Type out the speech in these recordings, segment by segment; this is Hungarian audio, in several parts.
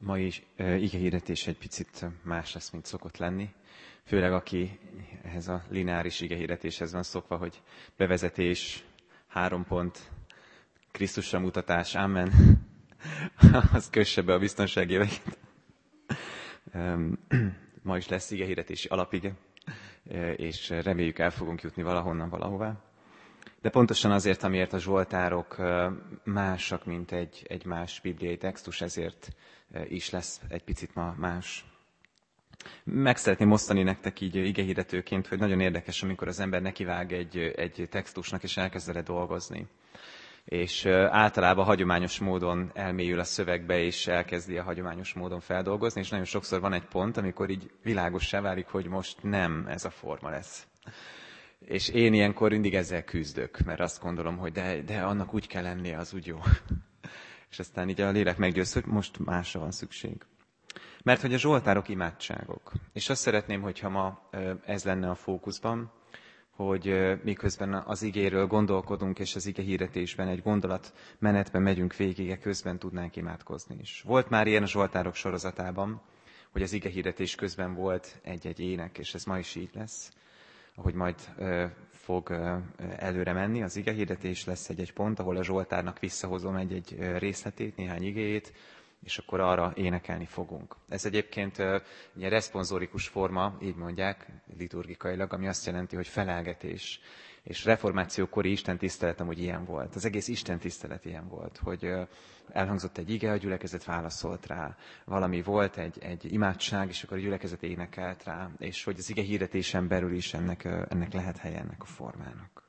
Mai igehirdetés egy picit más lesz, mint szokott lenni. Főleg aki ehhez a lineáris igehirdetéshez van szokva, hogy bevezetés, 3 pont, Krisztusra mutatás, amen, az kösse be a biztonságéveket. Ma is lesz igehirdetési alapige, és reméljük el fogunk jutni valahonnan valahová. De pontosan azért, amiért a zsoltárok másak, mint egy más bibliai textus, ezért is lesz egy picit ma más. Meg szeretném osztani nektek így igehirdetőként, hogy nagyon érdekes, amikor az ember nekivág egy textusnak, és elkezd vele dolgozni. És általában hagyományos módon elmélyül a szövegbe, és elkezdi a hagyományos módon feldolgozni, és nagyon sokszor van egy pont, amikor így világossá válik, hogy most nem ez a forma lesz. És én ilyenkor mindig ezzel küzdök, mert azt gondolom, hogy de annak úgy kell lennie, az úgy jó. És aztán így a lélek meggyőz, hogy most másra van szükség. Mert hogy a zsoltárok imádságok. És azt szeretném, hogyha ma ez lenne a fókuszban, hogy miközben az igéről gondolkodunk, és az ige hirdetésben egy gondolat menetben megyünk végig, közben tudnánk imádkozni is. Volt már ilyen a zsoltárok sorozatában, hogy az ige hirdetés közben volt egy-egy ének, és ez ma is így lesz. Ahogy majd fog előre menni, az igehirdetés lesz egy pont, ahol a zsoltárnak visszahozom egy részletét, néhány igéjét, és akkor arra énekelni fogunk. Ez egyébként egy reszponzorikus forma, így mondják liturgikailag, ami azt jelenti, hogy felelgetés. És reformációkori istentiszteletem, hogy ilyen volt. Az egész istentisztelet ilyen volt, hogy elhangzott egy ige, a gyülekezet válaszolt rá. Valami volt, egy imádság, és akkor a gyülekezet énekelt rá. És hogy az ige hirdetésen belül is ennek lehet helye, ennek a formának.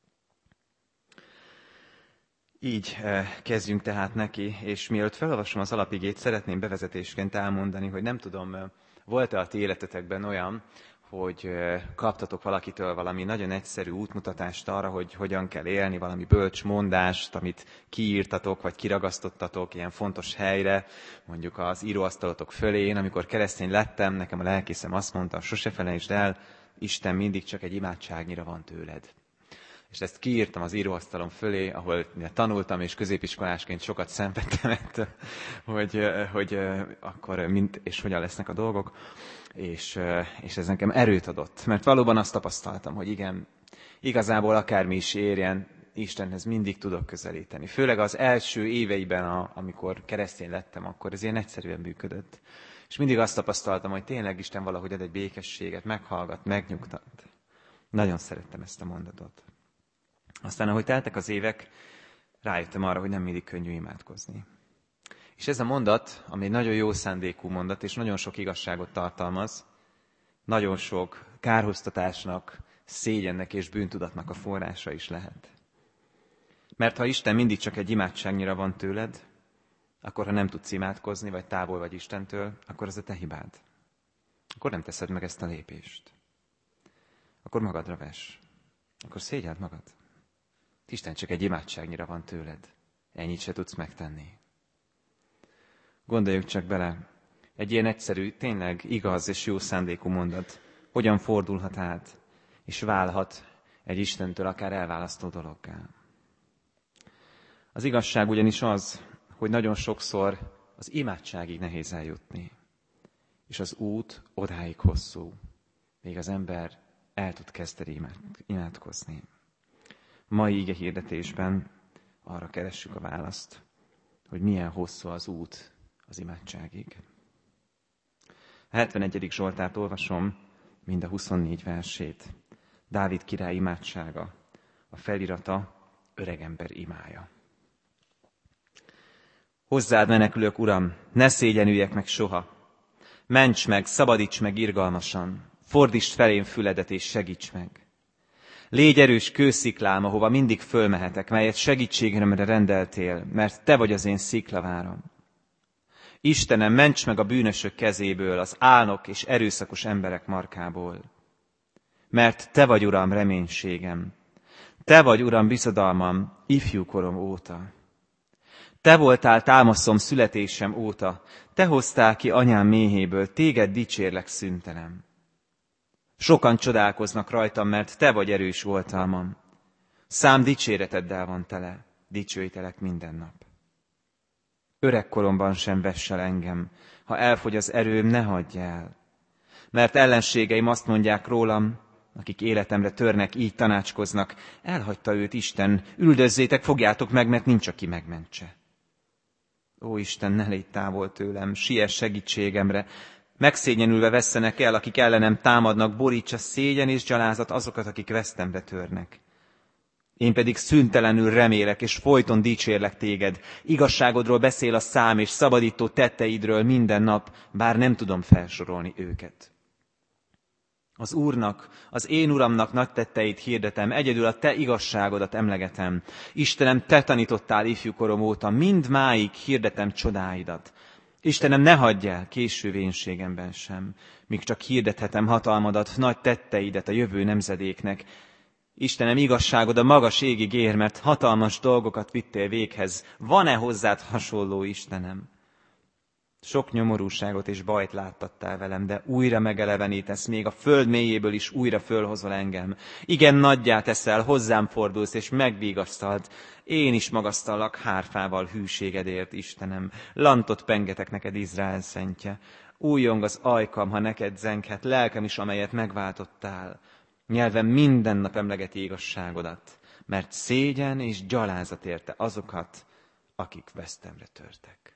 Így kezdjünk tehát neki, és mielőtt felolvasom az alapigét, szeretném bevezetésként elmondani, hogy nem tudom, volt-e a ti életetekben olyan, hogy kaptatok valakitől valami nagyon egyszerű útmutatást arra, hogy hogyan kell élni, valami bölcs mondást, amit kiírtatok, vagy kiragasztottatok ilyen fontos helyre, mondjuk az íróasztalotok fölé. Én, amikor keresztény lettem, nekem a lelkészem azt mondta, sose felejtsd el, Isten mindig csak egy imádságnyira van tőled. És ezt kiírtam az íróasztalom fölé, ahol tanultam, és középiskolásként sokat szenvedtem ettől, hogy akkor mind és hogyan lesznek a dolgok. És ez nekem erőt adott. Mert valóban azt tapasztaltam, hogy igen, igazából akármi is érjen, Istenhez mindig tudok közelíteni. Főleg az első éveiben, amikor keresztény lettem, akkor ez ilyen egyszerűen működött. És mindig azt tapasztaltam, hogy tényleg Isten valahogy ad egy békességet, meghallgat, megnyugtat. Nagyon szerettem ezt a mondatot. Aztán, ahogy teltek az évek, rájöttem arra, hogy nem mindig könnyű imádkozni. És ez a mondat, ami egy nagyon jó szándékú mondat, és nagyon sok igazságot tartalmaz, nagyon sok kárhoztatásnak, szégyennek és bűntudatnak a forrása is lehet. Mert ha Isten mindig csak egy imádságnyira van tőled, akkor ha nem tudsz imádkozni, vagy távol vagy Istentől, akkor ez a te hibád. Akkor nem teszed meg ezt a lépést. Akkor magadra vess. Akkor szégyeld magad. Isten csak egy imádságnyira van tőled. Ennyit se tudsz megtenni. Gondoljuk csak bele, egy ilyen egyszerű, tényleg igaz és jó szándékú mondat hogyan fordulhat át, és válhat egy Istentől akár elválasztó dologgá. Az igazság ugyanis az, hogy nagyon sokszor az imádságig nehéz eljutni, és az út odáig hosszú, még az ember el tud kezdeni imádkozni. Mai ige hirdetésben arra keressük a választ, hogy milyen hosszú az út az imádságig. A 71. Zsoltárt olvasom, mind a 24 versét. Dávid király imádsága, a felirata öregember imája. Hozzád menekülök, Uram, ne szégyenüljek meg soha. Ments meg, szabadíts meg irgalmasan, fordítsd felém füledet és segíts meg. Légy erős kősziklám, ahova mindig fölmehetek, melyet segítségemre rendeltél, mert te vagy az én sziklaváram. Istenem, ments meg a bűnösök kezéből, az álnok és erőszakos emberek markából. Mert te vagy, Uram, reménységem. Te vagy, Uram, bizodalmam ifjúkorom óta. Te voltál támaszom születésem óta, te hoztál ki anyám méhéből, téged dicsérlek szüntelen. Sokan csodálkoznak rajtam, mert te vagy erős oltalmam. Szám dicséreteddel van tele, dicsőítelek minden nap. Öregkoromban sem vess el engem, ha elfogy az erőm, ne hagyj el. Mert ellenségeim azt mondják rólam, akik életemre törnek, így tanácskoznak, elhagyta őt Isten, üldözzétek, fogjátok meg, mert nincs, aki megmentse. Ó Isten, ne légy távol tőlem, siess segítségemre, megszégyenülve vesszenek el, akik ellenem támadnak, borítsa szégyen és gyalázat azokat, akik vesztemre törnek. Én pedig szüntelenül remélek, és folyton dicsérlek téged. Igazságodról beszél a szám, és szabadító tetteidről minden nap, bár nem tudom felsorolni őket. Az Úrnak, az én Uramnak nagy tetteit hirdetem, egyedül a te igazságodat emlegetem. Istenem, te tanítottál ifjúkorom óta, mindmáig hirdetem csodáidat. Istenem, ne hagyj el késő vénségemben sem, míg csak hirdethetem hatalmadat, nagy tetteidet a jövő nemzedéknek. Istenem, igazságod a magas égig ér, mert hatalmas dolgokat vittél véghez. Van-e hozzád hasonló, Istenem? Sok nyomorúságot és bajt láttattál velem, de újra megelevenítesz, még a föld mélyéből is újra fölhozol engem. Igen, nagyjá teszel, hozzám fordulsz, és megvigasztald. Én is magasztallak hárfával hűségedért, Istenem. Lantot pengetek neked, Izrael szentje. Újjong az ajkam, ha neked zenghet, lelkem is, amelyet megváltottál. Nyelvem minden nap emlegeti igazságodat, mert szégyen és gyalázat érte azokat, akik vesztemre törtek.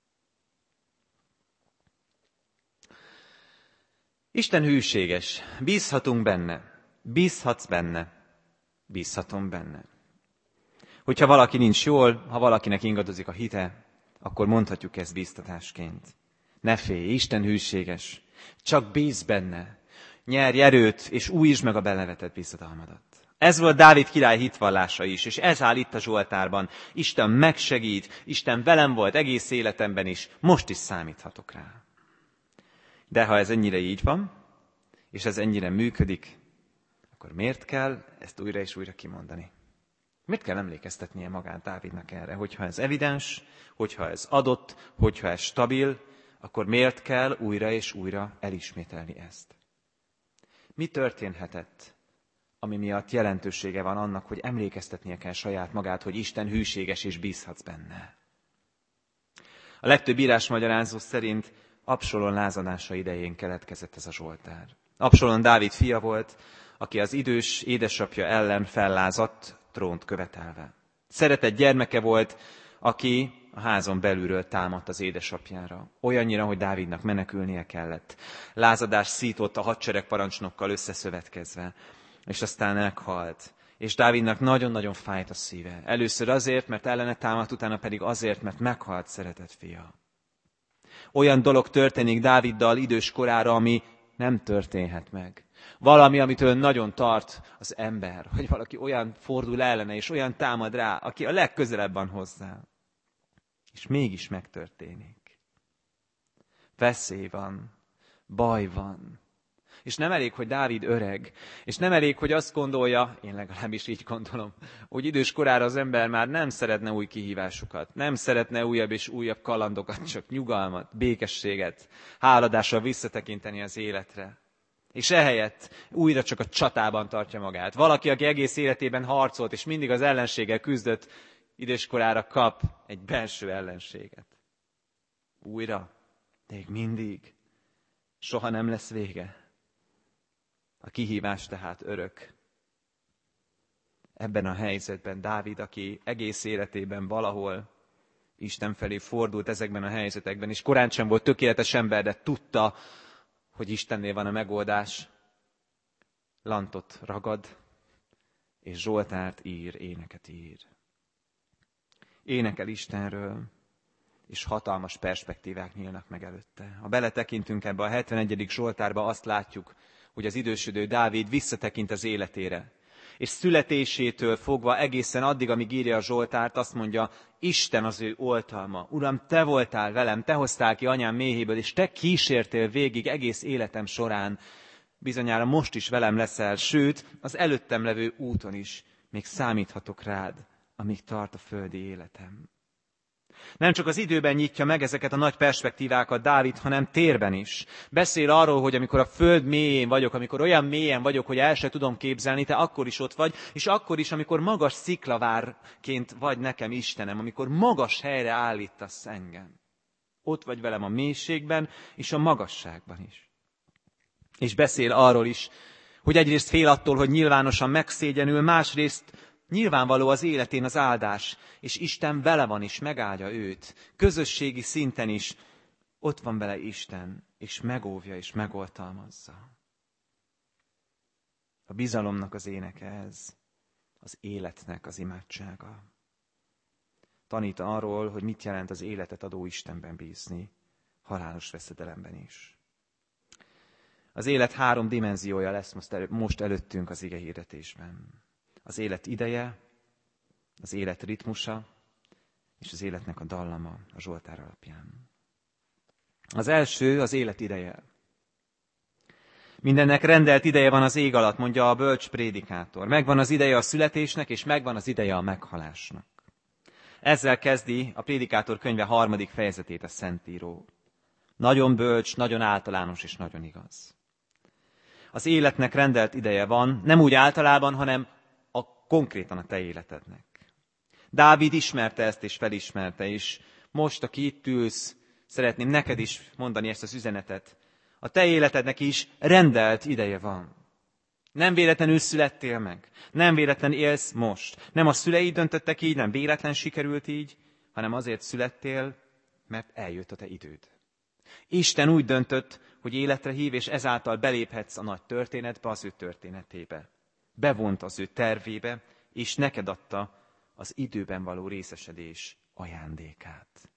Isten hűséges, bízhatunk benne, bízhatsz benne, bízhatom benne. Hogyha valaki nincs jól, ha valakinek ingadozik a hite, akkor mondhatjuk ezt bíztatásként. Ne félj, Isten hűséges, csak bízz benne, nyerj erőt, és újítsd meg a belevetett bízadalmadat. Ez volt Dávid király hitvallása is, és ez áll itt a Zsoltárban. Isten megsegít, Isten velem volt egész életemben is, most is számíthatok rá. De ha ez ennyire így van, és ez ennyire működik, akkor miért kell ezt újra és újra kimondani? Miért kell emlékeztetnie magát Dávidnak erre? Hogyha ez evidens, hogyha ez adott, hogyha ez stabil, akkor miért kell újra és újra elismételni ezt? Mi történhetett, ami miatt jelentősége van annak, hogy emlékeztetnie kell saját magát, hogy Isten hűséges és bízhatsz benne? A legtöbb írásmagyarázó szerint Absalom lázadása idején keletkezett ez a Zsoltár. Absalom Dávid fia volt, aki az idős édesapja ellen fellázadt, trónt követelve. Szeretett gyermeke volt, aki a házon belülről támadt az édesapjára. Olyannyira, hogy Dávidnak menekülnie kellett. Lázadás szított a hadseregparancsnokkal összeszövetkezve, és aztán meghalt. És Dávidnak nagyon-nagyon fájt a szíve. Először azért, mert ellene támadt, utána pedig azért, mert meghalt szeretett fia. Olyan dolog történik Dáviddal idős korára, ami nem történhet meg. Valami, amitől nagyon tart az ember, hogy valaki olyan fordul ellene, és olyan támad rá, aki a legközelebb van hozzá. És mégis megtörténik. Veszély van, baj van. És nem elég, hogy Dávid öreg, és nem elég, hogy azt gondolja, én legalábbis így gondolom, hogy idős korára az ember már nem szeretne új kihívásokat, nem szeretne újabb és újabb kalandokat, csak nyugalmat, békességet, háladással visszatekinteni az életre. És ehelyett újra csak a csatában tartja magát. Valaki, aki egész életében harcolt, és mindig az ellenséggel küzdött, időskorára kap egy belső ellenséget. Újra, még mindig, soha nem lesz vége. A kihívás tehát örök. Ebben a helyzetben Dávid, aki egész életében valahol Isten felé fordult ezekben a helyzetekben, és korán sem volt tökéletes ember, de tudta, hogy Istennél van a megoldás, lantot ragad, és Zsoltárt ír, éneket ír. Énekel Istenről, és hatalmas perspektívák nyílnak meg előtte. Ha beletekintünk ebbe a 71. Zsoltárba, azt látjuk, hogy az idősödő Dávid visszatekint az életére. És születésétől fogva egészen addig, amíg írja a Zsoltárt, azt mondja, Isten az ő oltalma. Uram, te voltál velem, te hoztál ki anyám méhéből, és te kísértél végig egész életem során. Bizonyára most is velem leszel, sőt, az előttem levő úton is még számíthatok rád, amíg tart a földi életem. Nem csak az időben nyitja meg ezeket a nagy perspektívákat Dávid, hanem térben is. Beszél arról, hogy amikor a föld mélyén vagyok, amikor olyan mélyen vagyok, hogy el se tudom képzelni, te akkor is ott vagy, és akkor is, amikor magas sziklavárként vagy nekem Istenem, amikor magas helyre állítasz engem. Ott vagy velem a mélységben és a magasságban is. És beszél arról is, hogy egyrészt fél attól, hogy nyilvánosan megszégyenül, másrészt nyilvánvaló az életén az áldás, és Isten vele van és megáldja őt. Közösségi szinten is ott van vele Isten, és megóvja és megoltalmazza. A bizalomnak az éneke ez, az életnek az imádsága. Tanít arról, hogy mit jelent az életet adó Istenben bízni, halálos veszedelemben is. Az élet 3 dimenziója lesz most előttünk az igehirdetésben. Az élet ideje, az élet ritmusa, és az életnek a dallama a Zsoltár alapján. Az első az élet ideje. Mindennek rendelt ideje van az ég alatt, mondja a bölcs prédikátor. Megvan az ideje a születésnek, és megvan az ideje a meghalásnak. Ezzel kezdi a prédikátor könyve 3. fejezetét a Szentíró. Nagyon bölcs, nagyon általános és nagyon igaz. Az életnek rendelt ideje van, nem úgy általában, hanem konkrétan a te életednek. Dávid ismerte ezt és felismerte, és most, aki itt ülsz, szeretném neked is mondani ezt az üzenetet. A te életednek is rendelt ideje van. Nem véletlenül születtél meg, nem véletlen élsz most. Nem a szüleid döntöttek így, nem véletlen sikerült így, hanem azért születtél, mert eljött a te időd. Isten úgy döntött, hogy életre hív, és ezáltal beléphetsz a nagy történetbe, az ő történetébe. Bevont az ő tervébe, és neked adta az időben való részesedés ajándékát.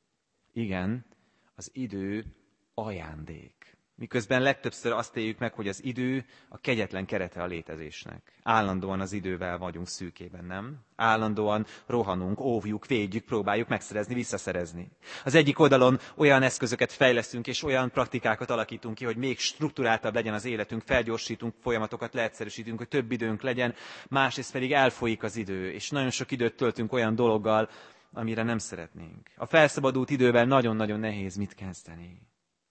Igen, az idő ajándék. Miközben legtöbbször azt éljük meg, hogy az idő a kegyetlen kerete a létezésnek. Állandóan az idővel vagyunk szűkében, nem? Állandóan rohanunk, óvjuk, védjük, próbáljuk megszerezni, visszaszerezni. Az egyik oldalon olyan eszközöket fejlesztünk, és olyan praktikákat alakítunk ki, hogy még strukturáltabb legyen az életünk, felgyorsítunk folyamatokat, leegyszerűsítünk, hogy több időnk legyen, másrészt pedig elfolyik az idő, és nagyon sok időt töltünk olyan dologgal, amire nem szeretnénk. A felszabadult idővel nagyon-nagyon nehéz mit kezdeni.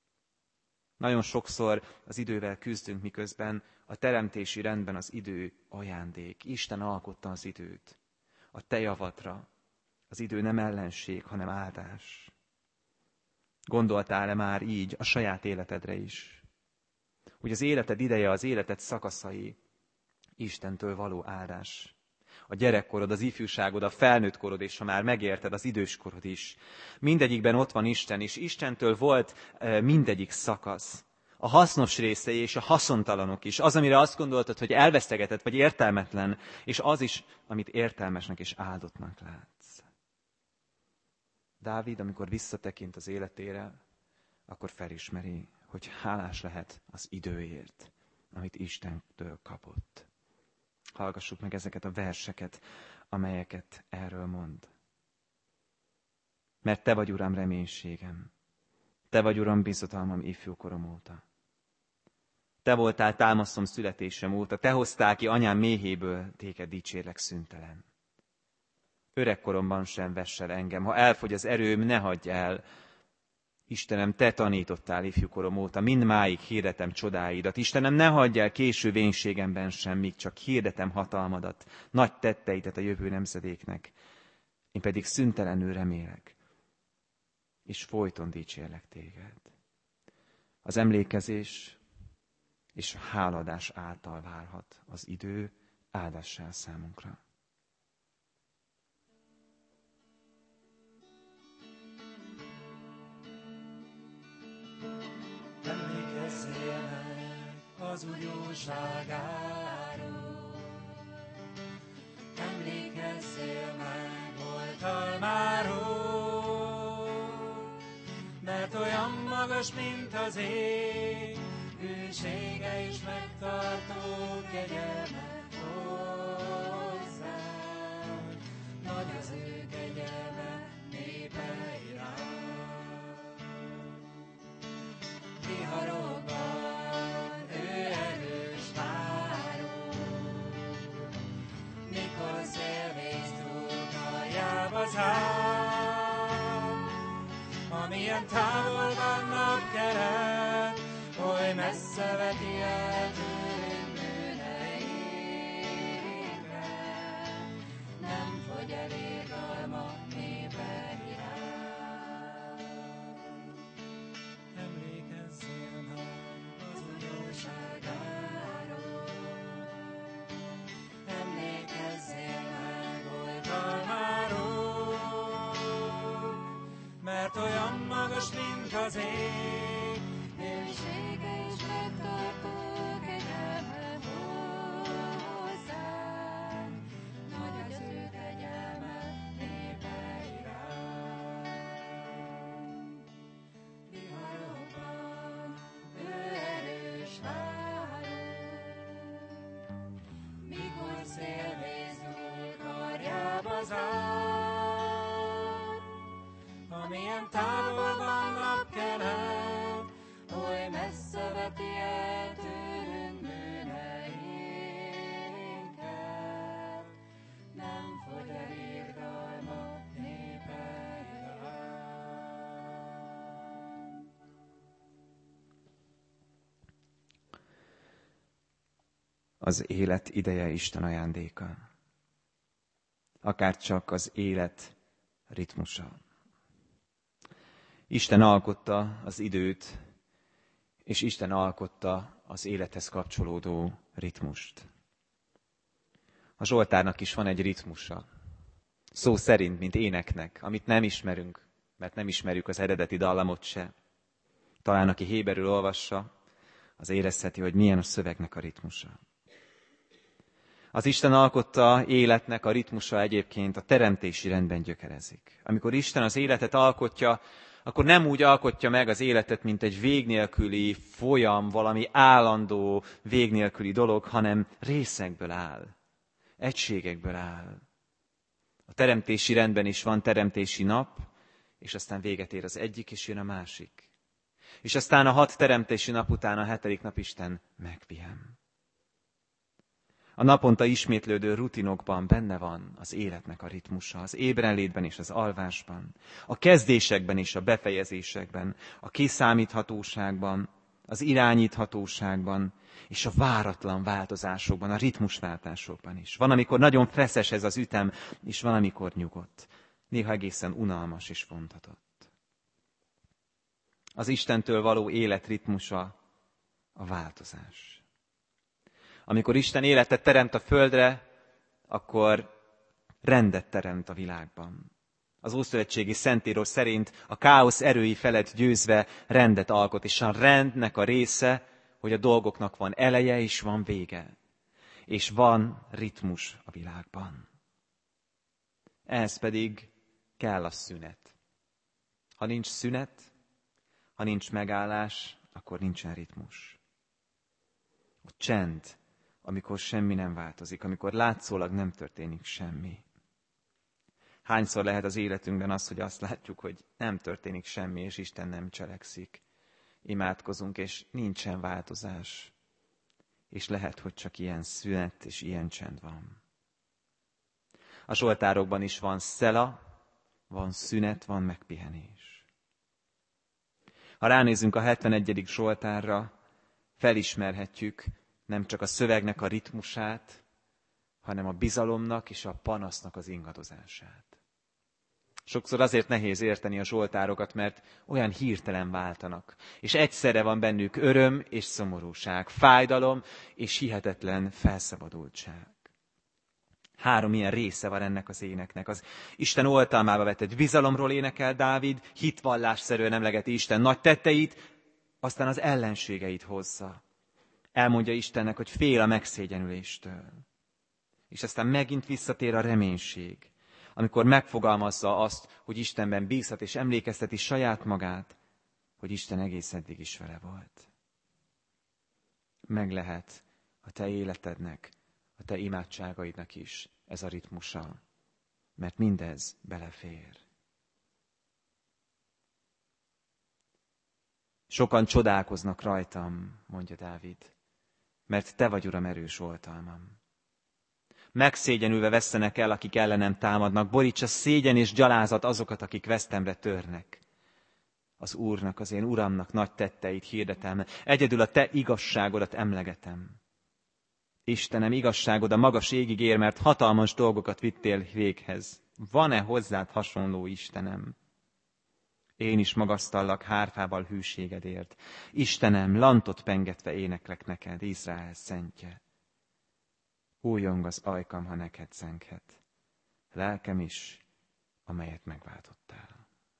Nagyon sokszor az idővel küzdünk, miközben a teremtési rendben az idő ajándék. Isten alkotta az időt. A te javadra. Az idő nem ellenség, hanem áldás. Gondoltál-e már így a saját életedre is? Hogy az életed ideje, az életed szakaszai Istentől való áldás. A gyerekkorod, az ifjúságod, a felnőtt korod, és ha már megérted, az időskorod is. Mindegyikben ott van Isten, és Istentől volt mindegyik szakasz. A hasznos részei és a haszontalanok is. Az, amire azt gondoltad, hogy elvesztegetett vagy értelmetlen, és az is, amit értelmesnek és áldottnak látsz. Dávid, amikor visszatekint az életére, akkor felismeri, hogy hálás lehet az időért, amit Istentől kapott. Hallgassuk meg ezeket a verseket, amelyeket erről mond. Mert te vagy, Uram, reménységem. Te vagy, Uram, bizodalmam ifjúkorom óta. Te voltál támaszom születésem óta. Te hoztál ki anyám méhéből, téged dicsérlek szüntelen. Öregkoromban sem vess el engem. Ha elfogy az erőm, ne hagyj el. Istenem, te tanítottál ifjúkorom óta, mindmáig hirdetem csodáidat. Istenem, ne hagyj el késő vénségemben sem, míg csak hirdetem hatalmadat, nagy tetteidet a jövő nemzedéknek. Én pedig szüntelenül remélek, és folyton dicsérlek téged. Az emlékezés és a háladás által válhat az idő áldássá számunkra. Emlékezzél meg az újjóságáról, emlékezzél meg oltalmáról, mert olyan magas, mint az ég, hűsége és megtartó kegyelme hozzánk. Nagy az ő kegyelme népe iránt. Viharokban ő erős váró, mikor szélvész túlkaljába zár. napkelet, oly messze veti el tőlünk bűneinkre. Nem fogy el irgalma népe iránt. Emlékezzél meg az újdonságáról, emlékezzél meg oltalmáról, mert olyan magas, mint az ég, Dicsősége és megtartó kegyelme hozzánk, nagy az ő kegyelme népe iránt. Viharokban ő erős váró, mikor szélvész dúl karjába zár, amilyen távol van napkelet, oly messze veti el tőlünk bűneinket. Nem fogy el irgalma népe iránt. Az élet ideje Isten ajándéka. Akárcsak az élet ritmusa. Isten alkotta az időt, és Isten alkotta az élethez kapcsolódó ritmust. A Zsoltárnak is van egy ritmusa. Szó szerint, mint éneknek, amit nem ismerünk, mert nem ismerjük az eredeti dallamot se. Talán aki héberül olvassa, az érezheti, hogy milyen a szövegnek a ritmusa. Az Isten alkotta életnek a ritmusa egyébként a teremtési rendben gyökerezik. Amikor Isten az életet alkotja, akkor nem úgy alkotja meg az életet, mint egy vég nélküli folyam, valami állandó, vég nélküli dolog, hanem részekből áll, egységekből áll. A teremtési rendben is van teremtési nap, és aztán véget ér az egyik, és jön a másik. És aztán a 6 teremtési nap után a 7. nap Isten megpihen. A naponta ismétlődő rutinokban benne van az életnek a ritmusa, az ébrenlétben és az alvásban, a kezdésekben és a befejezésekben, a kiszámíthatóságban, az irányíthatóságban és a váratlan változásokban, a ritmusváltásokban is. Van, amikor nagyon feszes ez az ütem, és van, amikor nyugodt. Néha egészen unalmas és vontatott. Az Istentől való élet ritmusa a változás. Amikor Isten életet teremt a földre, akkor rendet teremt a világban. Az Ószövetségi Szentíró szerint a káosz erői felett győzve rendet alkot, és a rendnek a része, hogy a dolgoknak van eleje és van vége. És van ritmus a világban. Ehhez pedig kell a szünet. Ha nincs szünet, ha nincs megállás, akkor nincsen ritmus. A csend, amikor semmi nem változik, amikor látszólag nem történik semmi. Hányszor lehet az életünkben az, hogy azt látjuk, hogy nem történik semmi, és Isten nem cselekszik. Imádkozunk, és nincsen változás. És lehet, hogy csak ilyen szünet és ilyen csend van. A zsoltárokban is van szela, van szünet, van megpihenés. Ha ránézünk a 71. zsoltárra, felismerhetjük nem csak a szövegnek a ritmusát, hanem a bizalomnak és a panasznak az ingadozását. Sokszor azért nehéz érteni a zsoltárokat, mert olyan hirtelen váltanak, és egyszerre van bennük öröm és szomorúság, fájdalom és hihetetlen felszabadultság. 3 ilyen része van ennek az éneknek. Az Isten oltalmába vetett bizalomról énekel Dávid, hitvallásszerűen emlegeti Isten nagy tetteit, aztán az ellenségeit hozza. Elmondja Istennek, hogy fél a megszégyenüléstől. És aztán megint visszatér a reménység, amikor megfogalmazza azt, hogy Istenben bízhat és emlékezteti saját magát, hogy Isten egész eddig is vele volt. Meg lehet a te életednek, a te imádságaidnak is ez a ritmusa, mert mindez belefér. Sokan csodálkoznak rajtam, mondja Dávid, mert te vagy, Uram, erős oltalmam. Megszégyenülve vesszenek el, akik ellenem támadnak, borítsa szégyen és gyalázat azokat, akik vesztemre törnek. az Úrnak, az én Uramnak nagy tetteit hirdetem. Egyedül a te igazságodat emlegetem. Istenem, igazságod a magas égig ér, mert hatalmas dolgokat vittél véghez. Van-e hozzád hasonló Istenem? Én is magasztallak hárfával hűségedért. Istenem, lantot pengetve éneklek neked, Izrael szentje. Újjong az ajkam, ha neked zenghet. Lelkem is, amelyet megváltottál.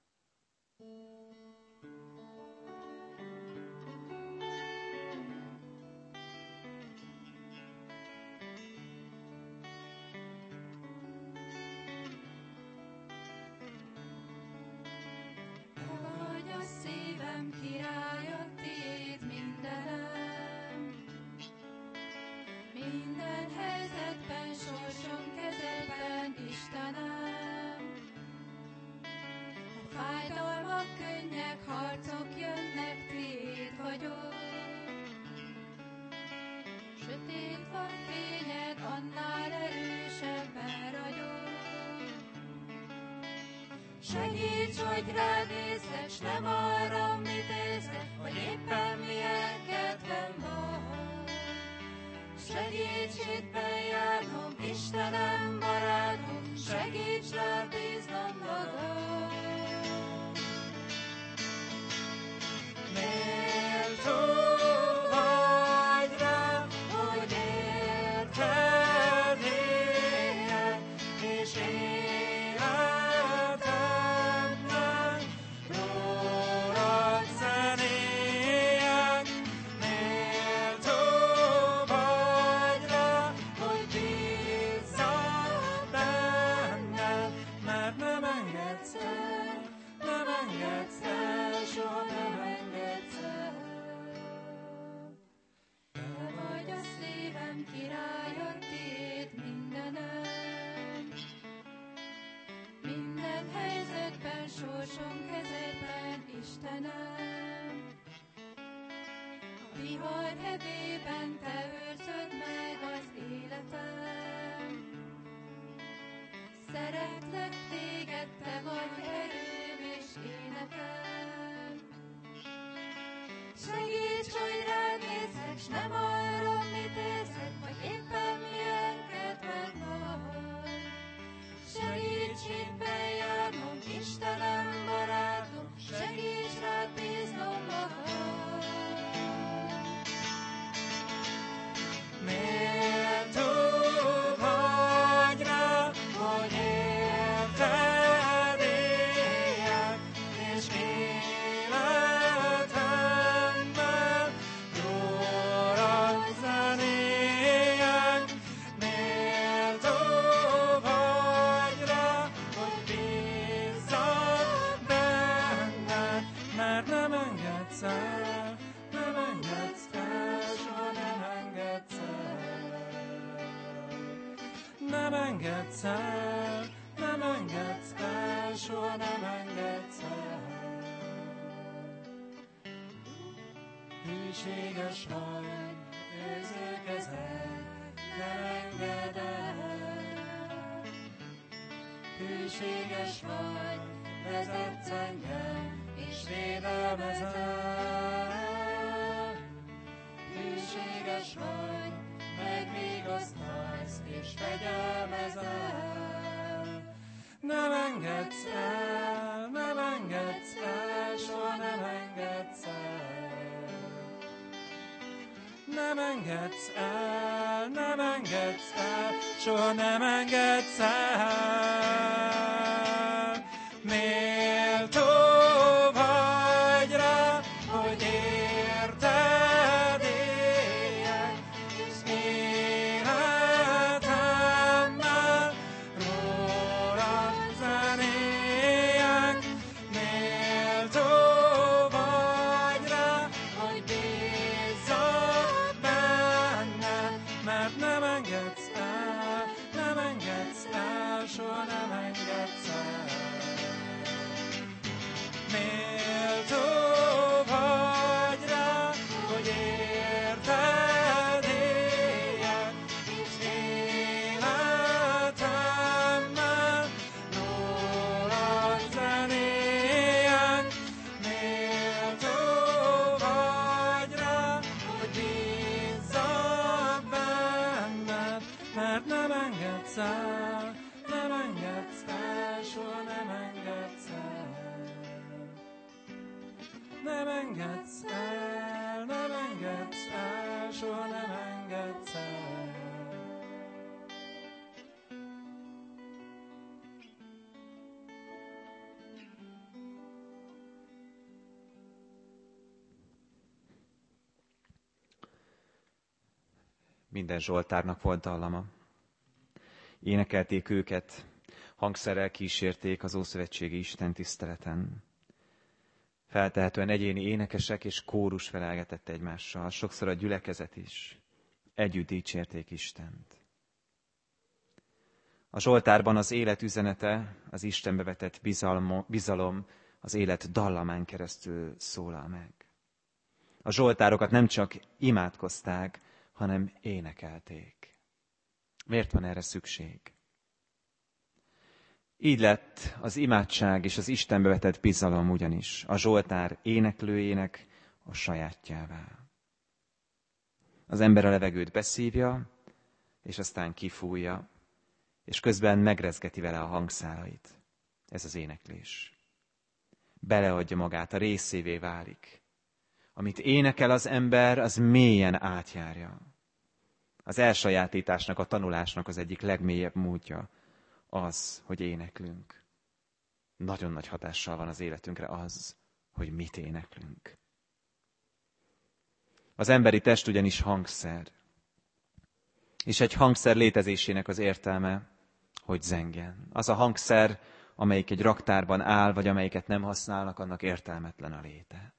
Segíts, hogy rád nézzek, s nem arra, mit érzek, vagy éppen milyen kedvem van. Segíts hitben járnom, Istenem, barátom, segíts rád bíznom magam. Méltó vagy rá, hogy érted éljek, és sorsom kezedben, Istenem. A vihar hevében te őrzöd meg az életem. Szeretlek téged, te vagy erőm és énekem. Segíts, hogy rád nézzek, s nem arra, mit érzek, vagy éppen milyen kedved van. Segíts hitben járnom, Istenem, barátom, segíts rád bíznom magam. Méltó vagy rá, hogy érted éljek, és életemben jól zenéljek. Méltó vagy rá, hogy bízzak benned, mert nem engedsz el, nem engedsz el, soha nem engedsz el. Nem engedsz el, nem engedsz el, soha nem engedsz el. Hűséges vagy, őrző kezed, nem engedd el. Hűséges vagy, vezetsz engem, és védelmezel. Hűséges vagy, megvigasztalsz, és fegyelmezel. Nem engedsz el, nem engedsz el, soha nem engedsz el. Nem engedsz el, nem engedsz el, soha nem engedsz el. Méltó vagy rá, hogy érted éljek, és életemmel rólad zenéljek. Méltó vagy rá, hogy bízzak benned, mert nem engedsz el, nem engedsz el, soha nem engedsz el. engedsz el, nem engedsz el, soha nem engedsz el. Minden zsoltárnak volt dallama. Énekelték őket, hangszerrel kísérték az ószövetségi Isten tiszteleten. Feltehetően egyéni énekesek és kórus felelgetett egymással, sokszor a gyülekezet is. Együtt dicsérték Istent. A zsoltárban az élet üzenete, az Istenbe vetett bizalom az élet dallamán keresztül szólal meg. A zsoltárokat nem csak imádkozták, hanem énekelték. Miért van erre szükség? Így lett az imádság és az Istenbe vetett bizalom ugyanis a zsoltár éneklőjének a sajátjává. Az ember a levegőt beszívja, és aztán kifújja, és közben megrezgeti vele a hangszárait. Ez az éneklés. Beleadja magát, a részévé válik. Amit énekel az ember, az mélyen átjárja. Az elsajátításnak, a tanulásnak az egyik legmélyebb módja az, hogy éneklünk. Nagyon nagy hatással van az életünkre az, hogy mit éneklünk. Az emberi test ugyanis hangszer. És egy hangszer létezésének az értelme, hogy zengjen. Az a hangszer, amelyik egy raktárban áll, vagy amelyiket nem használnak, annak értelmetlen a léte.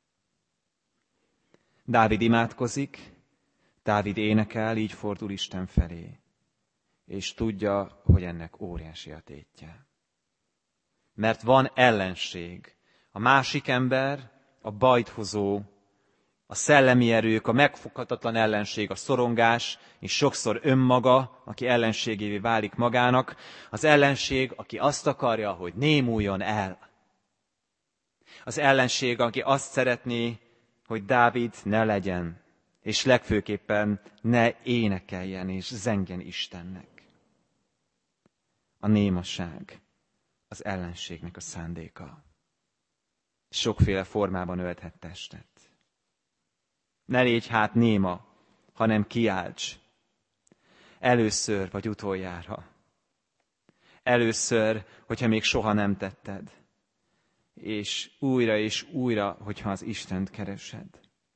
Dávid imádkozik, Dávid énekel, így fordul Isten felé, és tudja, hogy ennek óriási a tétje. Mert van ellenség. A másik ember, a bajt hozó, a szellemi erők, a megfoghatatlan ellenség, a szorongás, és sokszor önmaga, aki ellenségévé válik magának, az ellenség, aki azt akarja, hogy némuljon el. Az ellenség, aki azt szeretné, hogy Dávid ne legyen, és legfőképpen ne énekeljen és zengjen Istennek. A némaság az ellenségnek a szándéka. Sokféle formában ölthet testet. Ne légy hát néma, hanem kiálts. Először vagy utoljára. Először, hogyha még soha nem tetted. És újra, hogyha az Istent keresed.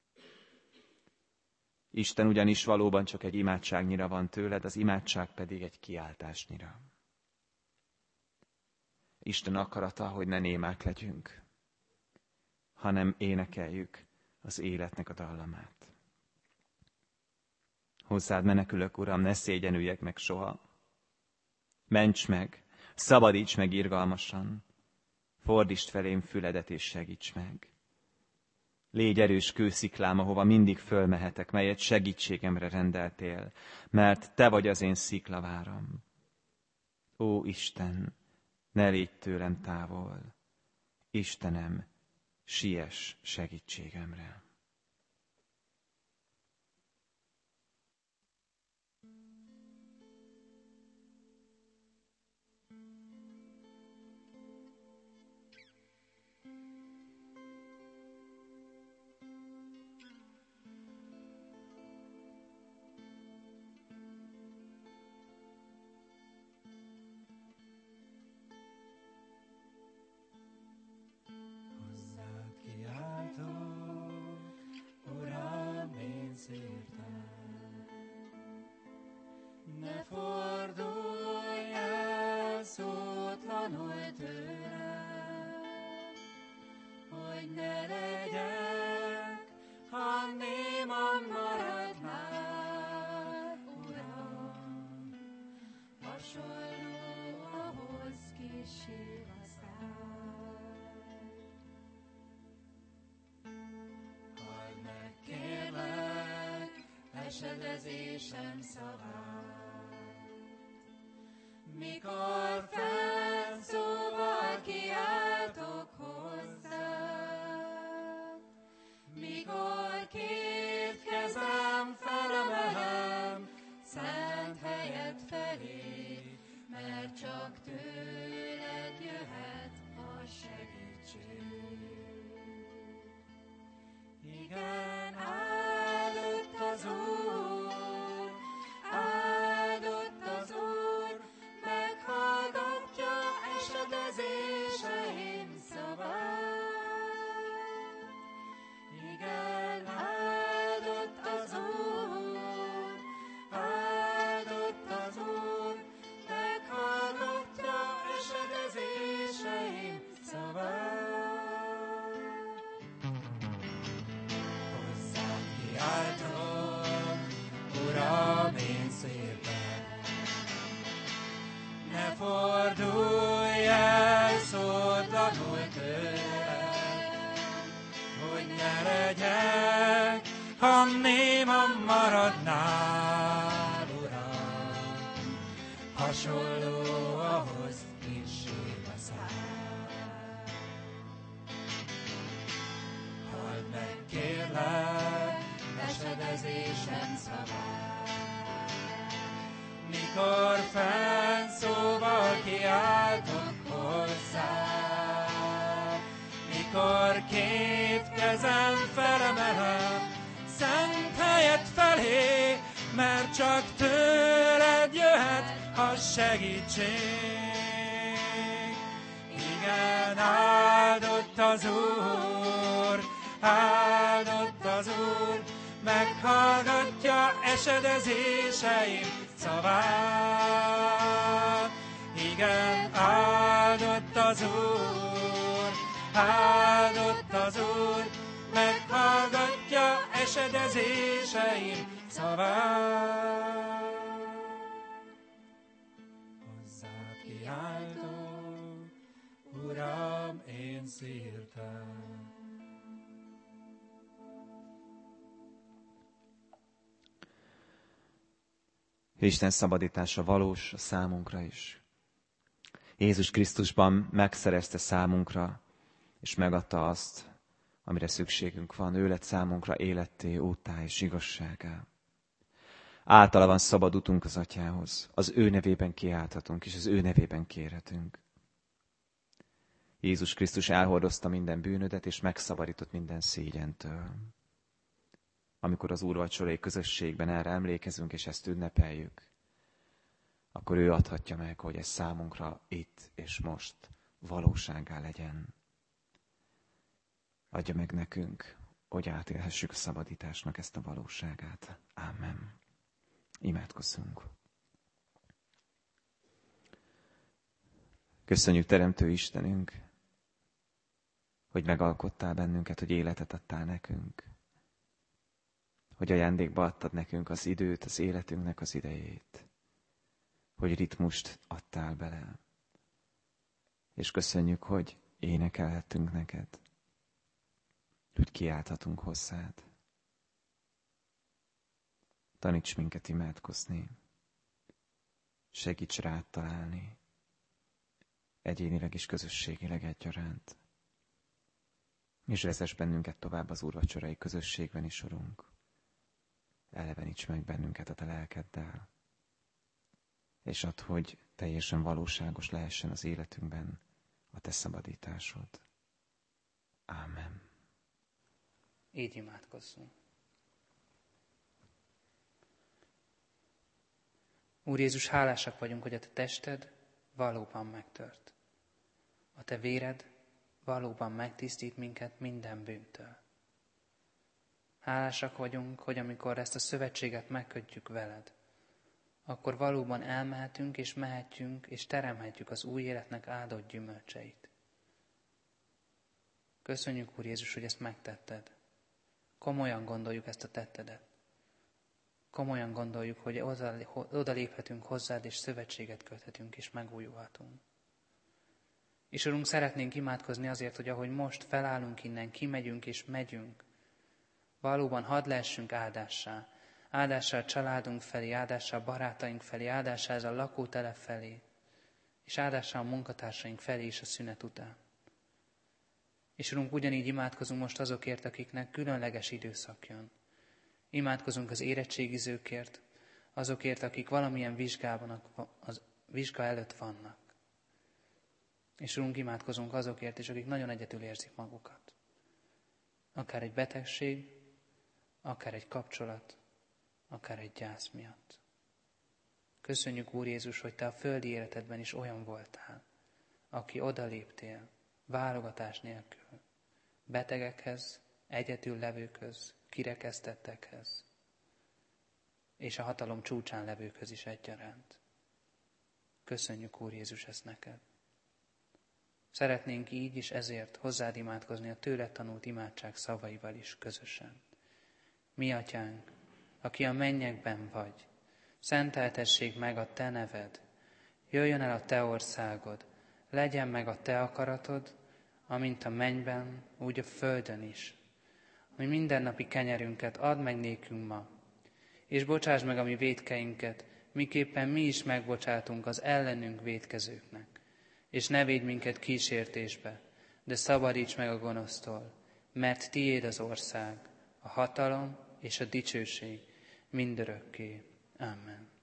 Isten ugyanis valóban csak egy imádságnyira van tőled, az imádság pedig egy kiáltásnyira. Isten akarata, hogy ne némák legyünk, hanem énekeljük az életnek a dallamát. Hozzád menekülök, Uram, ne szégyenüljek meg soha. Ments meg, szabadíts meg irgalmasan, fordítsd felém füledet és segíts meg. Légy erős kősziklám, ahova mindig fölmehetek, melyet segítségemre rendeltél, mert te vagy az én sziklaváram. Ó Isten, ne légy tőlem távol. Istenem, siess segítségemre. Ne fordulj el szótlanul tőlem, hogy ne legyek, ha néman marad már, Uram, hasonló ahhoz kissé a szár. Halld meg, kérlek, esedezésem szavát, mikor felszóval kiáltok hozzá, mikor két kezem felemelem szent helyed felé, mert csak tőled jöhet a segítség. ha néman maradnál, Uram, hasonló ahhoz kissé beszáll. Halld meg, kérlek, esedezésem szavát, mikor fenn szóval kiáltok hozzá, mikor két kezem felemelem szent helyed felé, mert csak tőled jöhet a segítség. Igen, áldott az Úr, áldott az Úr, meghallgatja esedezéseim szavát. Igen, áldott az Úr, áldott az Úr, meghallgatja esedezéseim szavát. Hozzád kiáltok, Uram, én szírtem. Isten szabadítása valós a számunkra is. Jézus Krisztusban megszerezte számunkra, és megadta azt, amire szükségünk van. Ő lett számunkra életté, úttá és igazságá. Általa van szabad utunk az Atyához. Az ő nevében kiálthatunk, és az ő nevében kérhetünk. Jézus Krisztus elhordozta minden bűnödet, és megszabadított minden szégyentől. Amikor az úrvacsorai közösségben erre emlékezünk, és ezt ünnepeljük, akkor ő adhatja meg, hogy ez számunkra itt és most valósággá legyen. Adja meg nekünk, hogy átélhessük a szabadításnak ezt a valóságát. Ámen. Imádkozzunk. Köszönjük, Teremtő Istenünk, hogy megalkottál bennünket, hogy életet adtál nekünk, hogy ajándékba adtad nekünk az időt, az életünknek az idejét, hogy ritmust adtál bele. És köszönjük, hogy énekelhettünk neked, hogy kiálthatunk hozzád. Taníts minket imádkozni, segíts rád találni, egyénileg és közösségileg egyaránt. És vezess bennünket tovább az úrvacsorai közösségben is, Urunk. Eleveníts meg bennünket a te lelkeddel, és add, hogy teljesen valóságos lehessen az életünkben a te szabadításod. Ámen. Így imádkozzunk. Úr Jézus, hálásak vagyunk, hogy a te tested valóban megtört. A te véred valóban megtisztít minket minden bűntől. Hálásak vagyunk, hogy amikor ezt a szövetséget megkötjük veled, akkor valóban elmehetünk és mehetjünk, és teremhetjük az új életnek áldott gyümölcseit. Köszönjük, Úr Jézus, hogy ezt megtetted. Komolyan gondoljuk ezt a tettedet. Komolyan gondoljuk, hogy oda léphetünk hozzád, és szövetséget köthetünk, és megújulhatunk. És Urunk, szeretnénk imádkozni azért, hogy ahogy most felállunk innen, kimegyünk és megyünk, valóban hadd lehessünk áldássá. Áldássá a családunk felé, áldássá a barátaink felé, áldássá ez a lakótelep felé, és áldássá a munkatársaink felé is a szünet után. És Urunk, ugyanígy imádkozunk most azokért, akiknek különleges időszak jön. Imádkozunk az érettségizőkért, azokért, akik valamilyen az vizsga előtt vannak. És Urunk, imádkozunk azokért is, akik nagyon egyedül érzik magukat. Akár egy betegség, akár egy kapcsolat, akár egy gyász miatt. Köszönjük, Úr Jézus, hogy te a földi életedben is olyan voltál, aki odaléptél, válogatás nélkül, betegekhez, egyedül levőkhöz, kirekesztettekhez, és a hatalom csúcsán levőkhöz is egyaránt. Köszönjük, Úr Jézus, ezt neked. Szeretnénk így is ezért hozzád imádkozni a tőled tanult imádság szavaival is közösen. Mi Atyánk, aki a mennyekben vagy, szenteltessék meg a te neved, jöjjön el a te országod, legyen meg a te akaratod, amint a mennyben, úgy a földön is. hogy mindennapi kenyerünket add meg nékünk ma, és bocsáss meg a mi vétkeinket, miképpen mi is megbocsátunk az ellenünk vétkezőknek. És ne védj minket kísértésbe, de szabadíts meg a gonosztól, mert tiéd az ország, a hatalom és a dicsőség mindörökké. Amen.